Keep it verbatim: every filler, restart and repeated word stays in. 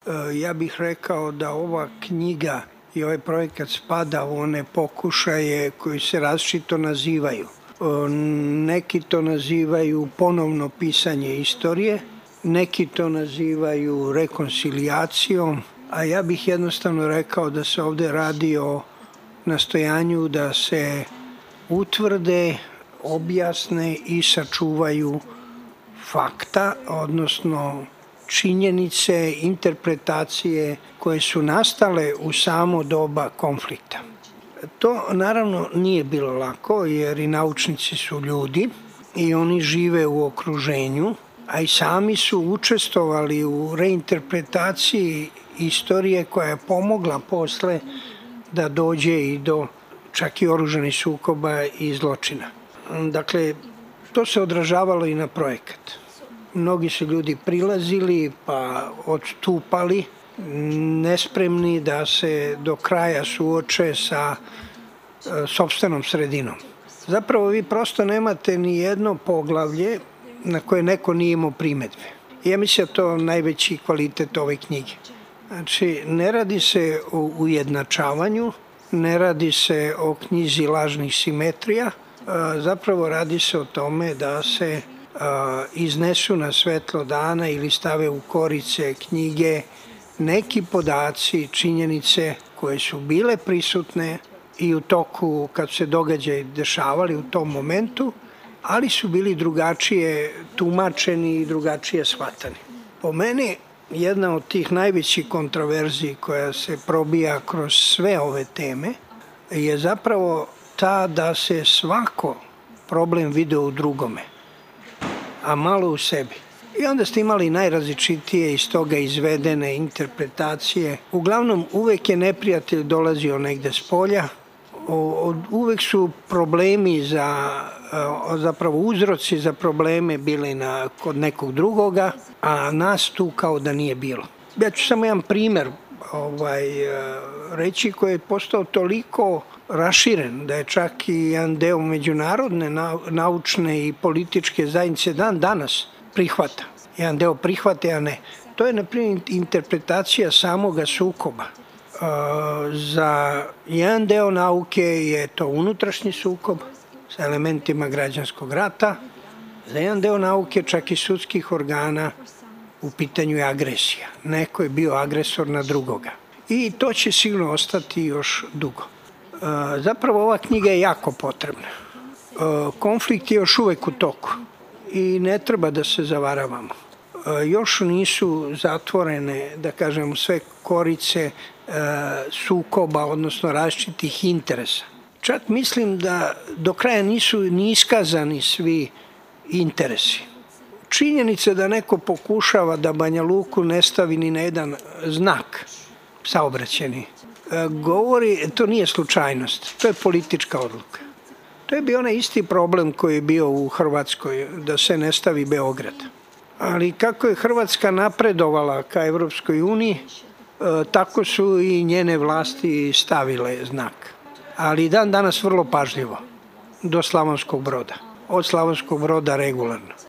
Ja bih rekao da ova knjiga i ovaj projekat spada u one pokušaje koji se različito nazivaju. Neki to nazivaju ponovno pisanje istorije, neki to nazivaju rekoncilijacijom, a ja bih jednostavno rekao da se ovde radi o nastojanju da se utvrde, objasne i sačuvaju fakta, odnosno činjenice, interpretacije koje su nastale u samo doba konflikta. To naravno nije bilo lako jer i naučnici su ljudi i oni žive u okruženju, a i sami su učestvovali u reinterpretaciji istorije koja je pomogla posle da dođe i do čak i oružanih sukoba i zločina. Dakle, to se odražavalo i na projekat. Mnogi su ljudi prilazili pa odstupali, nespremni da se do kraja suoče sa sopstvenom sredinom. Zapravo vi prosto nemate ni jedno poglavlje na koje neko nije imao primetbe. Ja mislim da to najveći kvalitet ove knjige. Znači, ne radi se o ujednačavanju, ne radi se o knjizi lažnih simetrija, zapravo radi se o tome da se iznesu na svetlo dana ili stave u korice knjige neki podaci, činjenice koje su bile prisutne i u toku kad se događaji dešavali u tom momentu, ali su bili drugačije tumačeni i drugačije shvatani. Po meni, jedna od tih najvećih kontroverziji koja se probija kroz sve ove teme je zapravo ta da se svako problem video u drugome, a malo u sebi. I onda ste imali najrazličitije iz toga izvedene interpretacije. Uglavnom, uvek je neprijatelj dolazio negde s polja, uvek su problemi za, zapravo uzroci za probleme bili na, kod nekog drugoga, a nas tu kao da nije bilo. Ja ću samo jedan primer ovaj, reći koji je postao toliko raširen da je čak i jedan deo međunarodne naučne i političke zajednice dan danas prihvata. Jedan deo prihvata, a ne. To je, na primjer, interpretacija samoga sukoba. Za jedan deo nauke je to unutrašnji sukob sa elementima građanskog rata, za jedan deo nauke čak i sudskih organa u pitanju je agresija. Neko je bio agresor na drugoga. I to će sigurno ostati još dugo. Zapravo ova knjiga je jako potrebna. Konflikt je još uvek u toku i ne treba da se zavaravamo. Još nisu zatvorene, da kažem, sve korice sukoba, odnosno različitih interesa. Čak mislim da do kraja nisu ni iskazani svi interesi. Činjenica da neko pokušava da Banja Luku ne stavi ni na jedan znak saobraćajni, govori, to nije slučajnost, to je politička odluka. To je bio onaj isti problem koji je bio u Hrvatskoj, da se ne stavi Beograd. Ali kako je Hrvatska napredovala ka Evropskoj uniji, tako su i njene vlasti stavile znak. Ali dan danas vrlo pažljivo, do Slavonskog Broda. Od Slavonskog Broda regularno.